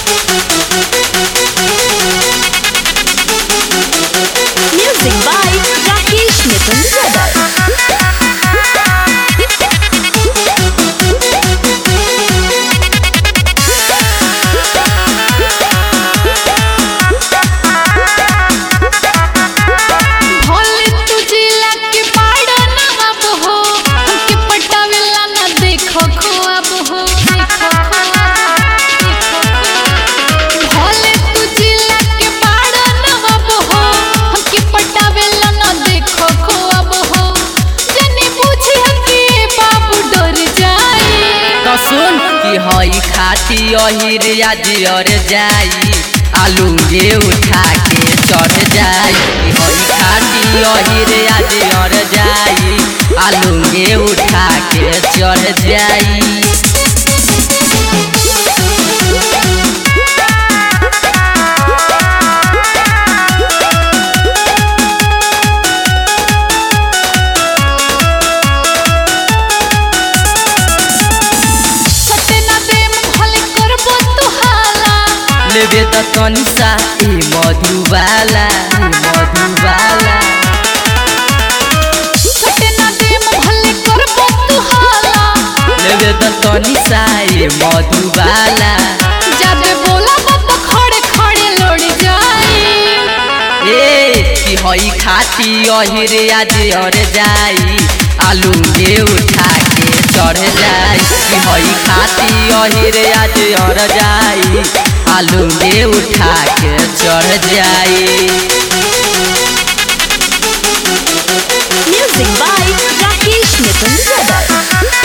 Music by Rakesh Mithun हई खाती अहिर जियर जाई आलूगे उठा के चढ़ जाई। हई खाती अहिर जियर जाई आलूगे उठा के चढ़ जाई। लेबे त तनिसा ए मधुबाला मधुबाला लेबे त तनिसा ए मधुबाला जाबे बोला मत खड़े खड़े लड़ जाई। ए कि हई खाती अहिर जियर जाई आलूगे उठा के चढ़ जाई। कि हई खाती अहिर जियर जाई आलूगे उठा के चढ़ जाई। Music by Rakesh Mithun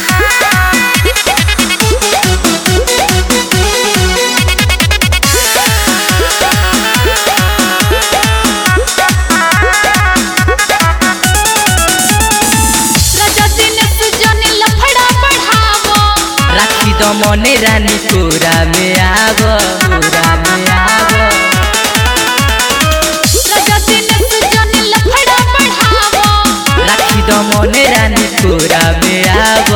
राखी द मने रानी तोरा में आब तोरा में आब। राखी द मने रानी तोरा में आब।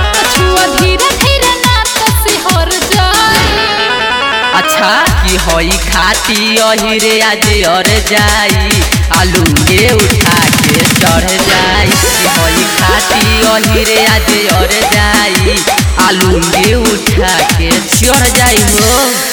अच्छा कि हई खाती अहिर जियर जाई आलूगे उठा के चढ़ जाई। कि हई खाती अहिर जियर जाई आलूगे उठा के चढ़ जाई हो।